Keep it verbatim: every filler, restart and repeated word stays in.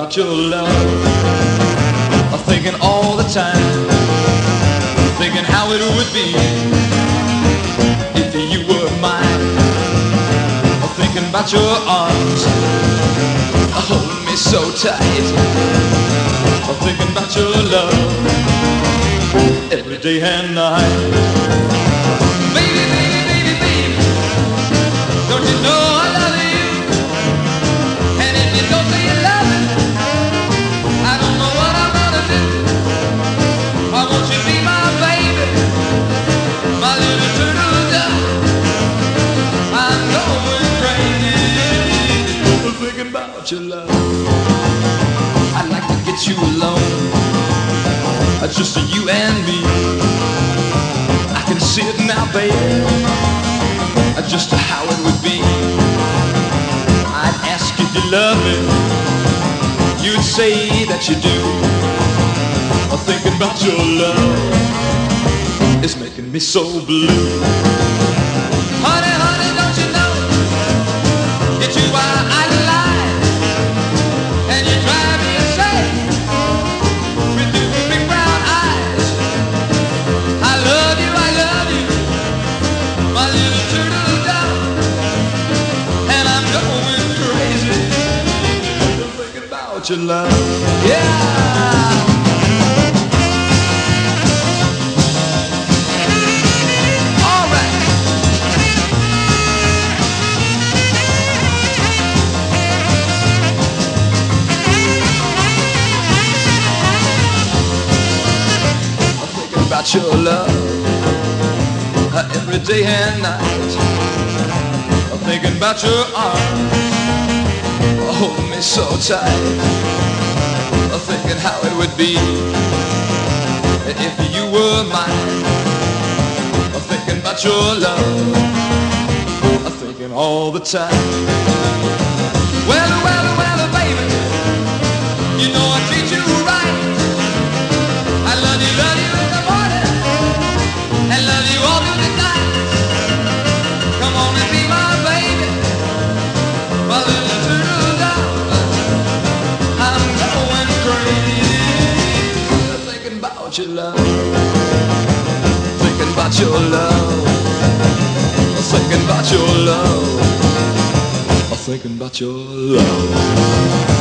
about your love. I'm thinking all the time, thinking how it would be if you were mine. I'm thinking about your arms, hold me so tight. I'm thinking about your love every day and night. Baby, baby, baby, baby, don't you know I love you? And if you don't say you love me, I don't know what I'm gonna do. Why won't you be my baby, my little turtle dove? I'm going crazy, I'm thinking about your love. I'd like to get you alone, just you and me. I can see it now, baby, just how it would be. I'd ask if you love me, you'd say that you do. I'm thinking about your love, it's making me so blue. Honey, honey, don't you know, it's you why I lie, and you drive me insane with your big brown eyes. I love you, I love you, my little turtle dove, and I'm going crazy, thinking about your love, yeah. About your love uh, every day and night. I'm thinking about your arms, uh, hold me so tight. I'm thinking how it would be if you were mine. I'm thinking about your love, I'm thinking all the time. Well, well, well, baby, you know I treat you right. I love you, love you in the morning, and love you all through the night. Come on and be my baby, my little turtle dove. I'm going crazy, thinking about your love, thinking about your love, thinking about your love, thinking about your love.